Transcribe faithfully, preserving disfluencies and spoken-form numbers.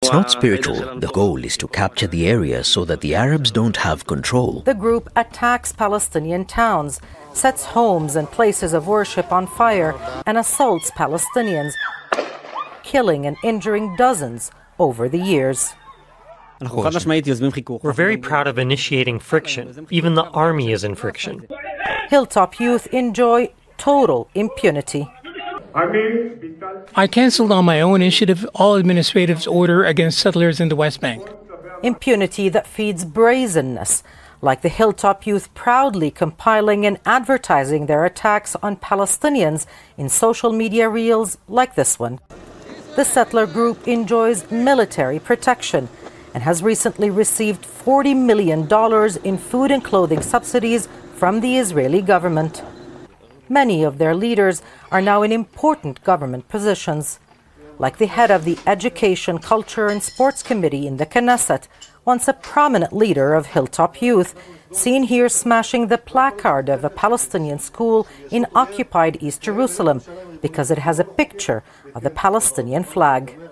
It's not spiritual. The goal is to capture the area so that the Arabs don't have control. The group attacks Palestinian towns, sets homes and places of worship on fire, and assaults Palestinians, killing and injuring dozens over the years. We're very proud of initiating friction. Even the army is in friction. Hilltop Youth enjoy total impunity. I cancelled on my own initiative all administrative order against settlers in the West Bank. Impunity that feeds brazenness, like the Hilltop Youth proudly compiling and advertising their attacks on Palestinians in social media reels like this one. The settler group enjoys military protection and has recently received forty million dollars in food and clothing subsidies from the Israeli government. Many of their leaders are now in important government positions, like the head of the Education, Culture and Sports Committee in the Knesset, once a prominent leader of Hilltop Youth, seen here smashing the placard of a Palestinian school in occupied East Jerusalem because it has a picture of the Palestinian flag.